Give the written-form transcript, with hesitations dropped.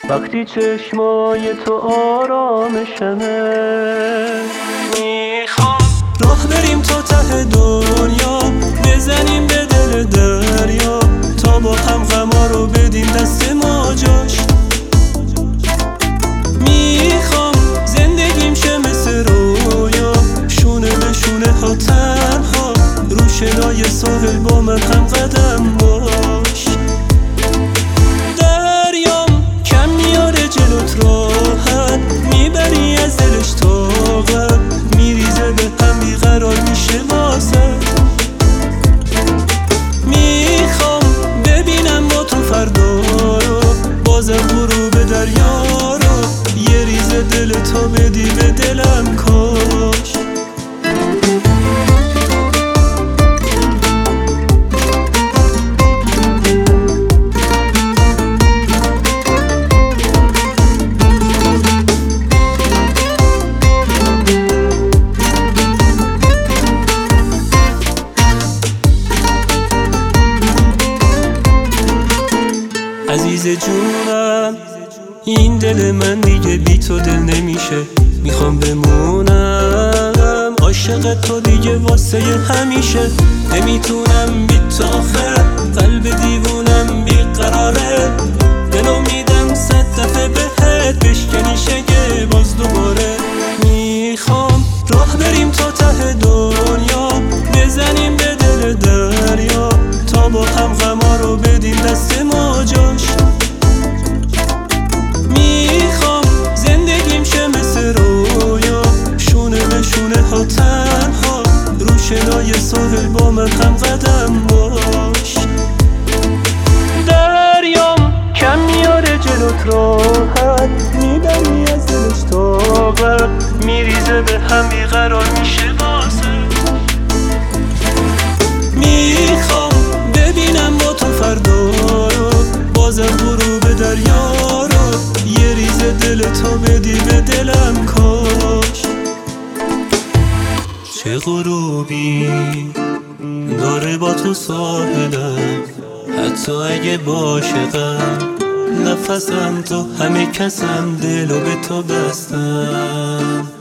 وقتی چشمای تو آرامشمه. میخوام راه بریم تا ته دنیا، بزنیم به دل دریا، تا با هم غما رو بدیم دست ما جاش. میخوام زندگیم شه مثل رویا، شونه به شونه ها تنها، رو شنای ساحل با من هم قدم باش. دریام کم میاره جلوت راحت، میبری از دلش طاقت، میریزه به هم بیقرار میشه واسه. میخوام ببینم با تو فردا رو، بازم غروب دریا رو، یه ریزه دل تو بدی به دلم کاش. عزیز جونم این دل من دیگه بی تو دل نمیشه، میخوام بمونم عاشق تو دیگه واسه همیشه. نمیتونم بی تو آخه، قلب دیوونم بیقراره، دلو میدم 100 دفعه بهت بشکنی شگه باز دوباره. میخوام راه بریم تا ته دنیا، بزنیم به دل دریا، تا با هم غما رو بدیم دست ما جاش. میخوام زندگیم شه مثل رویا، شونه به شونه ها تنها، رو شنای ساحل با من هم قدم باش. دریام کم میاره جلوت راحت، میبری از دلش طاقت، میریزه به هم بیقرار میشه واسه. میخوام ببینم با تو فردا رو، بازم غروب دریا رو، یه ریزه دل تو بدی به دلم کاش. چه غروبی داره با تو ساحلم، حتی اگه عاشقم نفسم تو، همه کسم دلو به تو بستم.